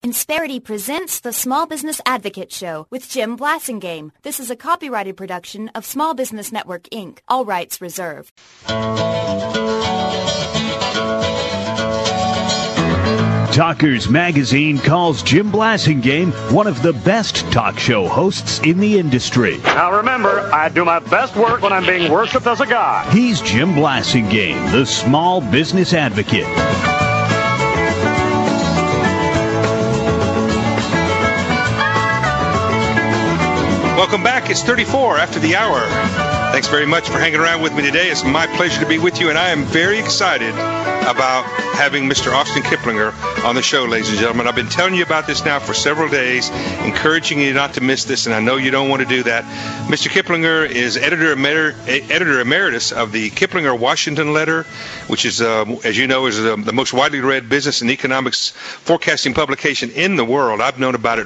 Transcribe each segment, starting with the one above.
Insperity presents the Small Business Advocate Show with Jim Blasingame. This is a copyrighted production of Small Business Network, Inc. All rights reserved. Talkers Magazine calls Jim Blasingame one of the best talk show hosts in the industry. Now remember, I do my best work when I'm being worshipped as a god. He's Jim Blasingame, the Small Business Advocate. Welcome back. It's 34 after the hour. Thanks very much for hanging around with me today. It's my pleasure to be with you, and I am very excited about having Mr. Austin Kiplinger on the show, ladies and gentlemen. I've been telling you about this now for several days, encouraging you not to miss this, and I know you don't want to do that. Mr. Kiplinger is editor emeritus of the Kiplinger Washington Letter, which is, as you know, is the most widely read business and economics forecasting publication in the world. I've known about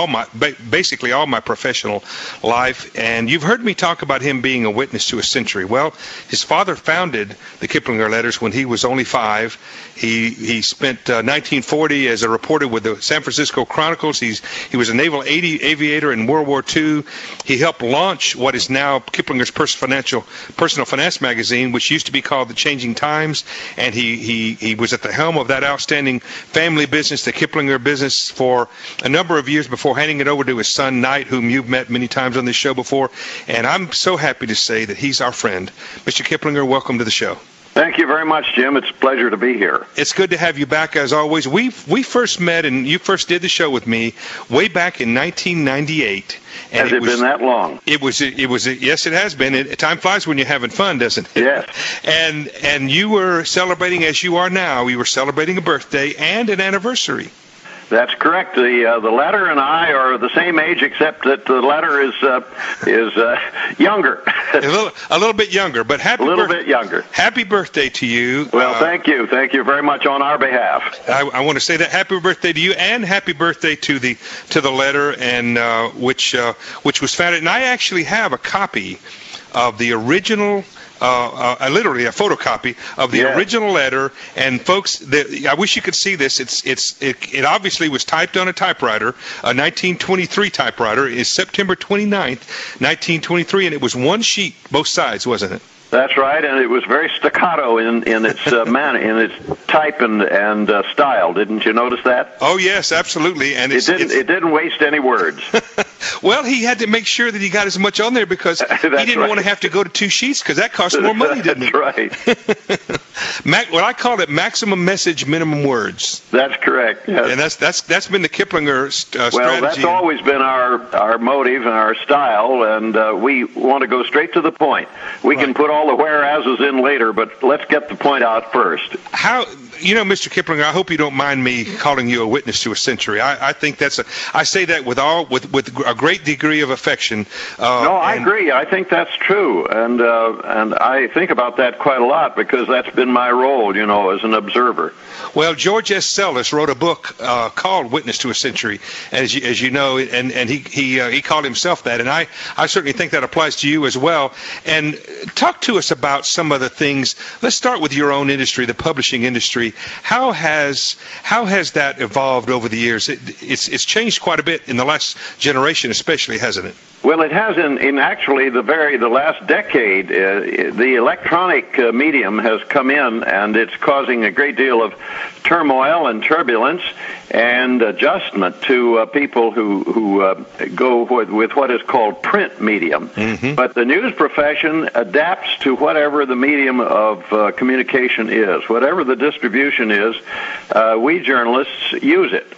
it basically all my professional life, and you've heard me talk about him being a witness to a century. Well, his father founded the Kiplinger Letters when he was only 5. He spent 1940 as a reporter with the San Francisco Chronicles. He was a naval aviator in World War II. He helped launch what is now Kiplinger's Personal Finance magazine, which used to be called The Changing Times. And he was at the helm of that outstanding family business, the Kiplinger business, for a number of years before handing it over to his son, Knight, whom you've met many times on this show before. And I'm so happy to say that he's our friend. Mr. Kiplinger, welcome to the show. Thank you very much, Jim. It's a pleasure to be here. It's good to have you back, as always. We first met, and you first did the show with me way back in 1998. And has it been that long? It was. Yes, it has been. Time flies when you're having fun, doesn't it? Yes. And you were celebrating, as you are now. We were celebrating a birthday and an anniversary. That's correct. The letter and I are the same age, except that the letter is younger. a little bit younger, but bit younger. Happy birthday to you. Well, thank you very much on our behalf. I want to say that happy birthday to you, and happy birthday to the letter, and which was founded. And I actually have a copy of the original. Literally a photocopy of the original letter, and folks, I wish you could see this. It obviously was typed on a typewriter, a 1923 typewriter. It's September 29th, 1923, and it was one sheet, both sides, wasn't it? That's right, and it was very staccato in its manner, in its type and style. Didn't you notice that? Oh yes, absolutely. And it didn't waste any words. Well, he had to make sure that he got as much on there because he didn't want to have to go to 2 sheets because that cost more money, didn't it? That's right. Well, I call it maximum message, minimum words. That's correct. Yes. And that's been the Kiplinger strategy. Well, that's always been our motive and our style, and we want to go straight to the point. We can put all the whereases in later, but let's get the point out first. Mr. Kiplinger, I hope you don't mind me calling you a witness to a century. I think I say that with a great degree of affection. No, I agree. I think that's true, and I think about that quite a lot because that's been my role, as an observer. Well, George S. Sellis wrote a book called Witness to a Century, as you know, and he called himself that, and I certainly think that applies to you as well. And talk to us about some of the things. Let's start with your own industry, the publishing industry. How has that evolved over the years? It's changed quite a bit in the last generation, especially, hasn't it? Well, it has in actually the last decade. The electronic medium has come in, and it's causing a great deal of turmoil and turbulence and adjustment to people who go with what is called print medium. Mm-hmm. But the news profession adapts to whatever the medium of communication is, whatever the distribution is. We journalists use it.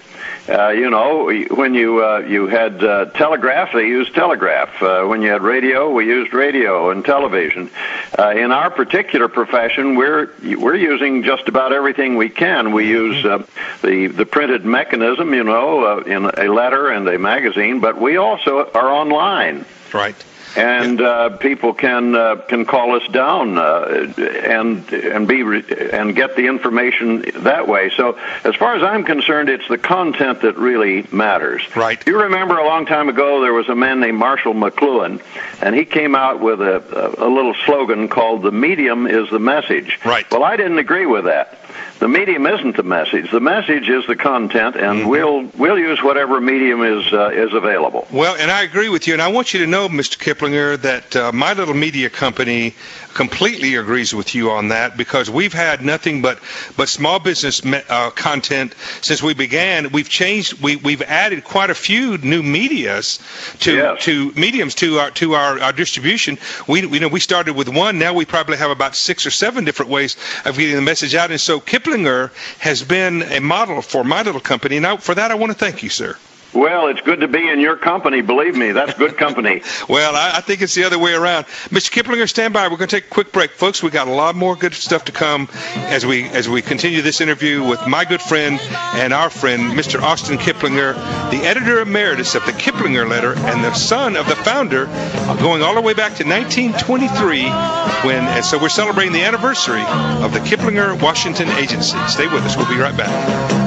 When you had telegraph, they used telegraph. When you had radio, we used radio and television. In our particular profession, we're using just about everything we can. We use the printed mechanism, in a letter and a magazine, but we also are online. Right. And people can call us down and get the information that way. So as far as I'm concerned, it's the content that really matters. Right. You remember a long time ago there was a man named Marshall McLuhan, and he came out with a little slogan called "The medium is the message." Right. Well, I didn't agree with that. The medium isn't the message. The message is the content, and we'll use whatever medium is available. Well, and I agree with you, and I want you to know, Mr. Kiplinger, that My Little Media Company completely agrees with you on that, because we've had nothing but small business content since we began. We've changed. We've added quite a few new mediums to our distribution. We started with one. Now we probably have about 6 or 7 different ways of getting the message out. And so Kiplinger has been a model for My Little Company. Now, for that, I want to thank you, sir. Well, it's good to be in your company. Believe me, that's good company. Well, I think it's the other way around. Mr. Kiplinger, stand by. We're going to take a quick break. Folks, we got a lot more good stuff to come as we continue this interview with my good friend and our friend, Mr. Austin Kiplinger, the editor emeritus of the Kiplinger Letter and the son of the founder, going all the way back to 1923, and so we're celebrating the anniversary of the Kiplinger Washington Agency. Stay with us. We'll be right back.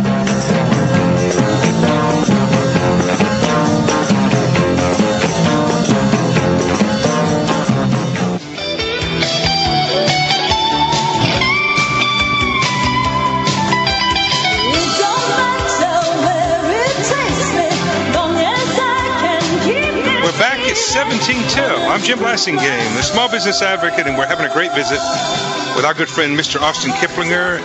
It's 17 till. I'm Jim Blasingame, the small business advocate, and we're having a great visit with our good friend Mr. Austin Kiplinger,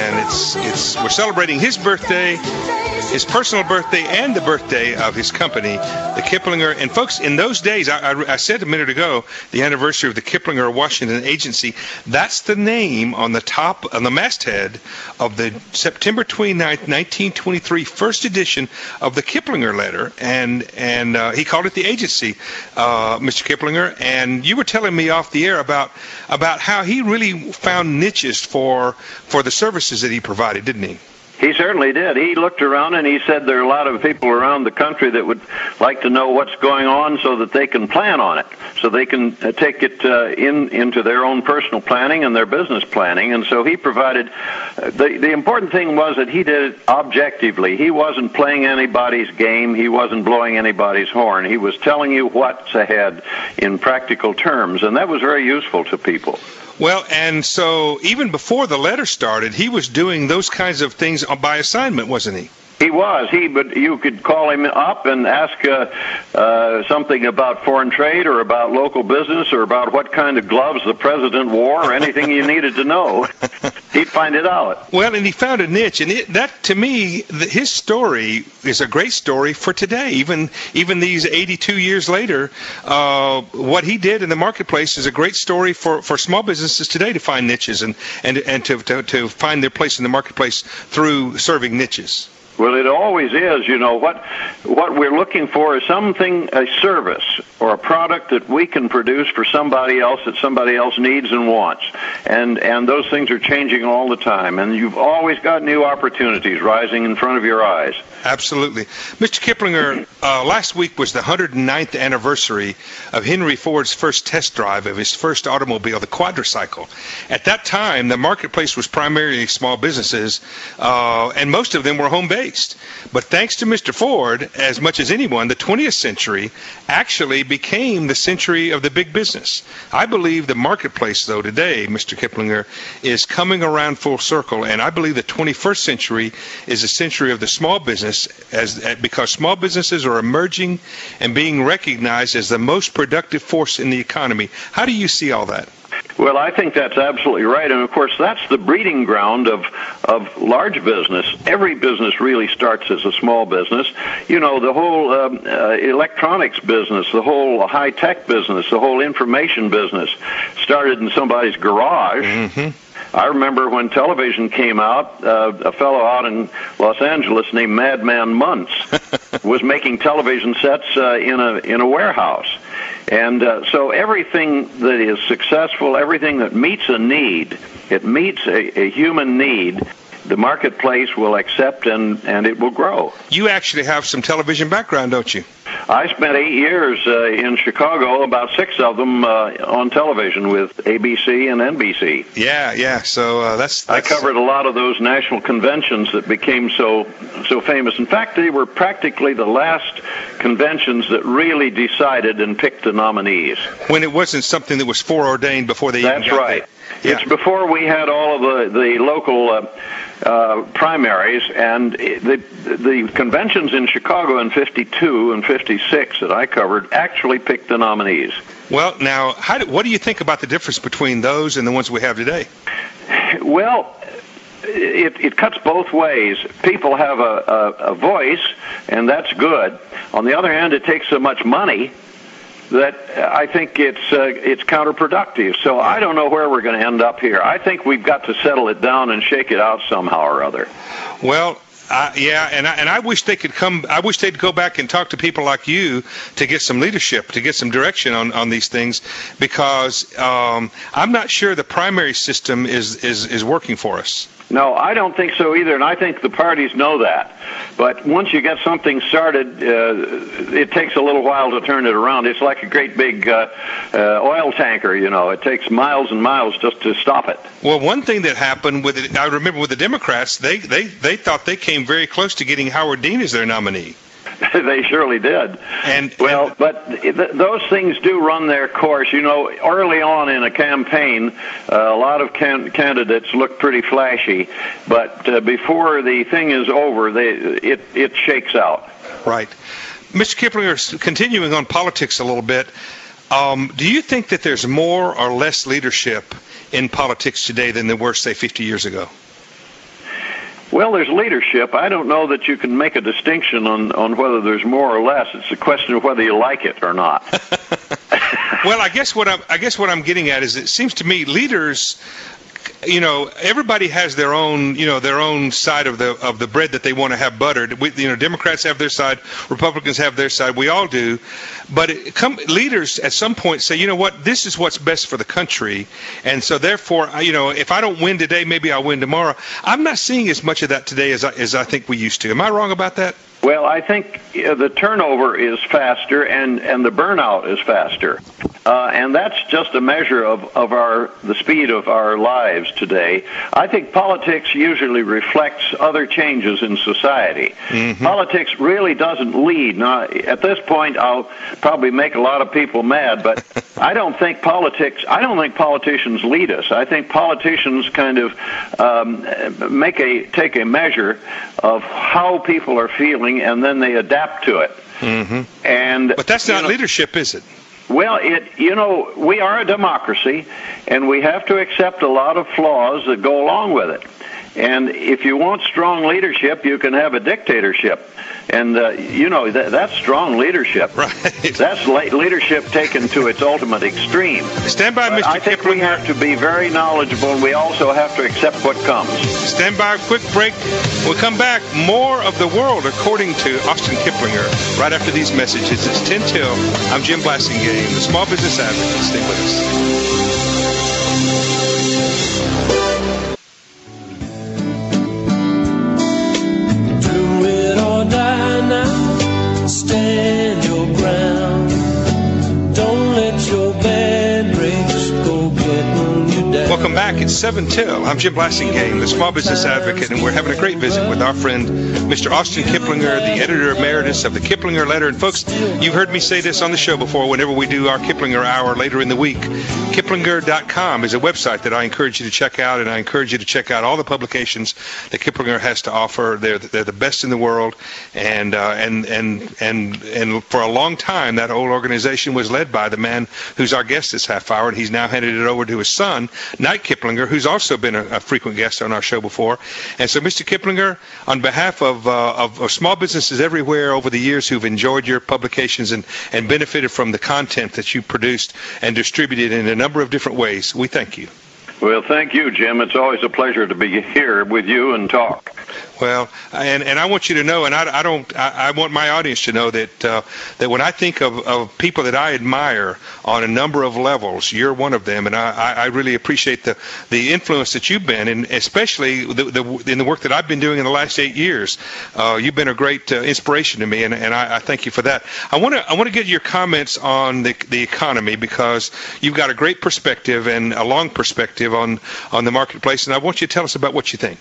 and we're celebrating his birthday, his personal birthday, and the birthday of his company, the Kiplinger. And folks, in those days, I said a minute ago, the anniversary of the Kiplinger Washington Agency, that's the name on the masthead of the September 29th, 1923 first edition of the Kiplinger Letter, and he called it the Agency, Mr. Kiplinger. And you were telling me off the air about how he really found niches for the services that he provided, didn't he? He certainly did. He looked around and he said there are a lot of people around the country that would like to know what's going on so that they can plan on it, so they can take it into their own personal planning and their business planning. And so he provided, the important thing was that he did it objectively. He wasn't playing anybody's game. He wasn't blowing anybody's horn. He was telling you what's ahead in practical terms, and that was very useful to people. Well, and so even before the letter started, he was doing those kinds of things by assignment, wasn't he? He was. But you could call him up and ask something about foreign trade or about local business or about what kind of gloves the president wore or anything you needed to know. He'd find it out. Well, and he found a niche, and that, to me, his story is a great story for today. Even these 82 years later, what he did in the marketplace is a great story for small businesses today to find niches and to find their place in the marketplace through serving niches. Well, it always is. You know, what we're looking for is something, a service or a product that we can produce for somebody else that somebody else needs and wants. And those things are changing all the time. And you've always got new opportunities rising in front of your eyes. Absolutely. Mr. Kiplinger, last week was the 109th anniversary of Henry Ford's first test drive of his first automobile, the quadricycle. At that time, the marketplace was primarily small businesses, and most of them were home-based. But thanks to Mr. Ford, as much as anyone, the 20th century actually became the century of the big business. I believe the marketplace, though, today, Mr. Kiplinger, is coming around full circle, and I believe the 21st century is a century of the small business, because small businesses are emerging and being recognized as the most productive force in the economy. How do you see all that? Well, I think that's absolutely right. And, of course, that's the breeding ground of large business. Every business really starts as a small business. You know, the whole electronics business, the whole high-tech business, the whole information business started in somebody's garage. Mm-hmm. I remember when television came out, a fellow out in Los Angeles named Madman Muntz was making television sets in a warehouse. And so everything that is successful, everything that meets a need, it meets a human need, the marketplace will accept and it will grow. You actually have some television background, don't you? I spent 8 years in Chicago, about 6 of them on television with ABC and NBC. Yeah. So that's I covered a lot of those national conventions that became so famous. In fact, they were practically the last conventions that really decided and picked the nominees. When it wasn't something that was foreordained before they even got That's right. there. It's before we had all of the local primaries, and the conventions in Chicago in 52 and 56 that I covered actually picked the nominees. Well, now, what do you think about the difference between those and the ones we have today? Well, it cuts both ways. People have a voice, and that's good. On the other hand, it takes so much money that I think it's counterproductive. So I don't know where we're going to end up here. I think we've got to settle it down and shake it out somehow or other. Well, and I wish they could come. I wish they'd go back and talk to people like you to get some leadership, to get some direction on these things, because I'm not sure the primary system is working for us. No, I don't think so either, and I think the parties know that. But once you get something started, it takes a little while to turn it around. It's like a great big oil tanker, you know. It takes miles and miles just to stop it. Well, one thing that happened with it, I remember with the Democrats, they thought they came very close to getting Howard Dean as their nominee. They surely did. But those things do run their course. You know, early on in a campaign, a lot of candidates look pretty flashy, but before the thing is over, it shakes out. Right. Mr. Kiplinger, continuing on politics a little bit, do you think that there's more or less leadership in politics today than there were, say, 50 years ago? Well, there's leadership. I don't know that you can make a distinction on whether there's more or less. It's a question of whether you like it or not. Well, I guess what I'm getting at is, it seems to me leaders, you know, everybody has their own side of the bread that they want to have buttered. Democrats have their side, Republicans have their side. We all do. But leaders at some point say, you know what, this is what's best for the country, and so therefore, if I don't win today, maybe I'll win tomorrow. I'm not seeing as much of that today as I think we used to. Am I wrong about that? Well, I think the turnover is faster and the burnout is faster. And that's just a measure of the speed of our lives today. I think politics usually reflects other changes in society. Mm-hmm. Politics really doesn't lead. Now, at this point, I'll probably make a lot of people mad, but I don't think politicians lead us. I think politicians kind of take a measure of how people are feeling, and then they adapt to it. Mm-hmm. But that's not leadership, is it? Well, we are a democracy, and we have to accept a lot of flaws that go along with it. And if you want strong leadership, you can have a dictatorship. And, that's strong leadership. Right. That's leadership taken to its ultimate extreme. Stand by, Mr. Kiplinger. I think we have to be very knowledgeable, and we also have to accept what comes. Stand by, quick break. We'll come back. More of the world, according to Austin Kiplinger, right after these messages. It's 10 till. I'm Jim Blasingame, the Small Business Advocate. Stay with us. Stand your ground. Don't let your bad breaks go getting you down. Welcome back. It's 7 till. I'm Jim Blasingame, the Small Business Advocate, and we're having a great visit with our friend, Mr. Austin Kiplinger, the editor emeritus of the Kiplinger Letter. And folks, you've heard me say this on the show before whenever we do our Kiplinger Hour later in the week. Kiplinger.com is a website that I encourage you to check out, and I encourage you to check out all the publications that Kiplinger has to offer. They're the best in the world, and for a long time, that whole organization was led by the man who's our guest this half hour, and he's now handed it over to his son, Knight Kiplinger, who's also been a frequent guest on our show before. And so, Mr. Kiplinger, on behalf of small businesses everywhere over the years who've enjoyed your publications and benefited from the content that you produced and distributed in a number of different ways, we thank you. Well, thank you, Jim. It's always a pleasure to be here with you and talk. Well, and I want you to know, and I want my audience to know that when I think of people that I admire on a number of levels, you're one of them, and I really appreciate the influence that you've been, and especially in the work that I've been doing in the last 8 years. You've been a great inspiration to me, and I thank you for that. I want to get your comments on the economy, because you've got a great perspective and a long perspective on the marketplace, and I want you to tell us about what you think.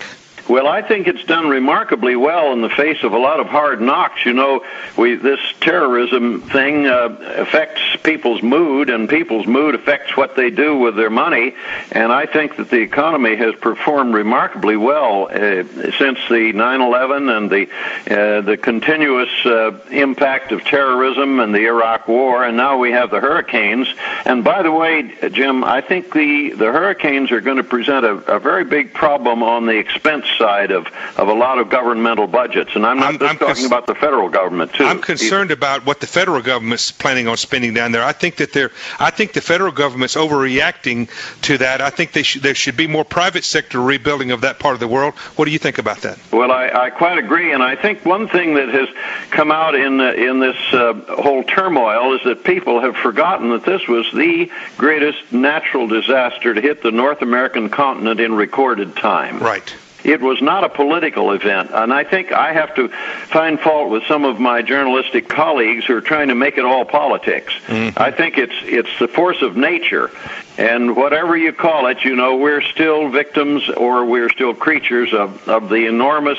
Well, I think it's done remarkably well in the face of a lot of hard knocks. You know, this terrorism thing affects people's mood, and people's mood affects what they do with their money. And I think that the economy has performed remarkably well since the 9/11 and the continuous impact of terrorism and the Iraq War, and now we have the hurricanes. And by the way, Jim, I think the hurricanes are going to present a very big problem on the expense side of a lot of governmental budgets, and I'm not just talking about the federal government too. I'm concerned about what the federal government's planning on spending down there. I think the federal government's overreacting to that. I think there should be more private sector rebuilding of that part of the world. What do you think about that? Well, I quite agree, and I think one thing that has come out in this whole turmoil is that people have forgotten that this was the greatest natural disaster to hit the North American continent in recorded time. Right. It was not a political event, and I think I have to find fault with some of my journalistic colleagues who are trying to make it all politics. Mm-hmm. I think it's the force of nature, and whatever you call it, you know, we're still victims or we're still creatures of the enormous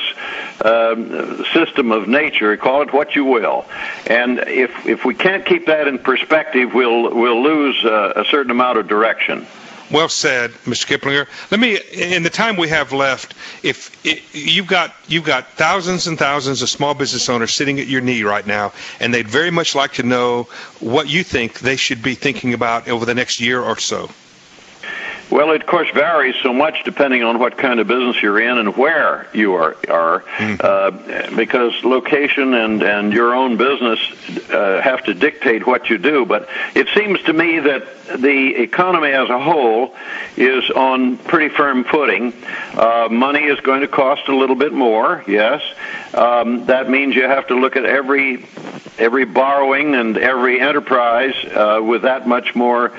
system of nature. Call it what you will, and if we can't keep that in perspective, we'll lose a certain amount of direction. Well said, Mr. Kiplinger. Let me, in the time we have left, you've got thousands and thousands of small business owners sitting at your knee right now, and they'd very much like to know what you think they should be thinking about over the next year or so. Well, it, of course, varies so much depending on what kind of business you're in and where you are because location and your own business have to dictate what you do. But it seems to me that the economy as a whole is on pretty firm footing. Money is going to cost a little bit more, yes. That means you have to look at every borrowing and every enterprise with that much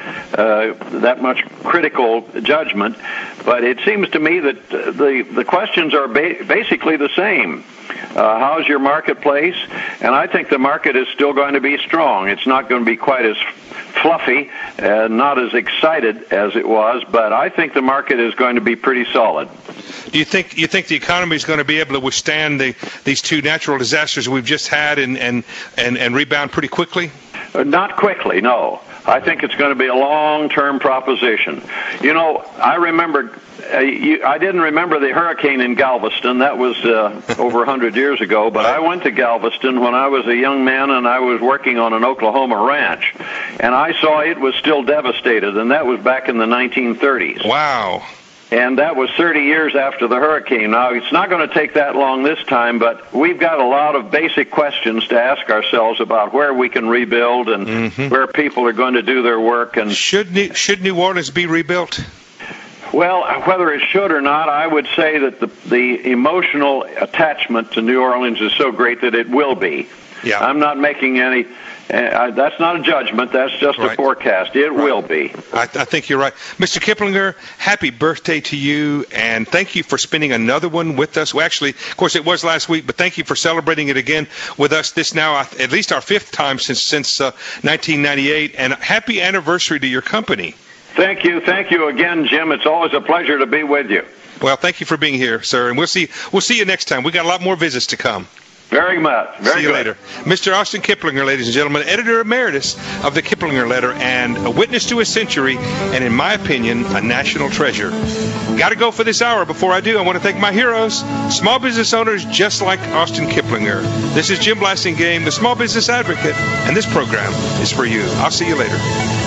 critical judgment. But it seems to me that the questions are basically the same. How's your marketplace? And I think the market is still going to be strong. It's not going to be quite as fluffy, not as excited as it was, but I think the market is going to be pretty solid. Do you think the economy is going to be able to withstand these two natural disasters we've just had and rebound pretty quickly? Not quickly, no. I think it's going to be a long-term proposition. You know, I remember, I didn't remember the hurricane in Galveston. That was over 100 years ago, but I went to Galveston when I was a young man and I was working on an Oklahoma ranch, and I saw it was still devastated, and that was back in the 1930s. Wow. And that was 30 years after the hurricane. Now, it's not going to take that long this time, but we've got a lot of basic questions to ask ourselves about where we can rebuild and where people are going to do their work. And should New Orleans be rebuilt? Well, whether it should or not, I would say that the emotional attachment to New Orleans is so great that it will be. Yeah. I'm not making any... that's not a judgment. That's just a forecast. It will be. I think you're right. Mr. Kiplinger, happy birthday to you, and thank you for spending another one with us. Well, actually, of course, it was last week, but thank you for celebrating it again with us. This now at least our fifth time since 1998, and happy anniversary to your company. Thank you. Thank you again, Jim. It's always a pleasure to be with you. Well, thank you for being here, sir, and we'll see you next time. We got a lot more visits to come. Very much. See you later. Mr. Austin Kiplinger, ladies and gentlemen, editor emeritus of the Kiplinger Letter and a witness to a century, and in my opinion, a national treasure. Got to go for this hour. Before I do, I want to thank my heroes, small business owners just like Austin Kiplinger. This is Jim Blasingame, the Small Business Advocate, and this program is for you. I'll see you later.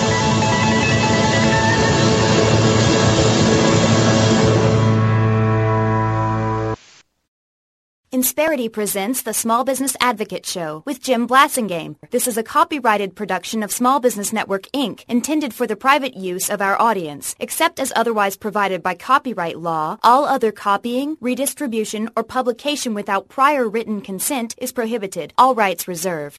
Insperity presents the Small Business Advocate Show with Jim Blasingame. This is a copyrighted production of Small Business Network, Inc., intended for the private use of our audience. Except as otherwise provided by copyright law, all other copying, redistribution, or publication without prior written consent is prohibited. All rights reserved.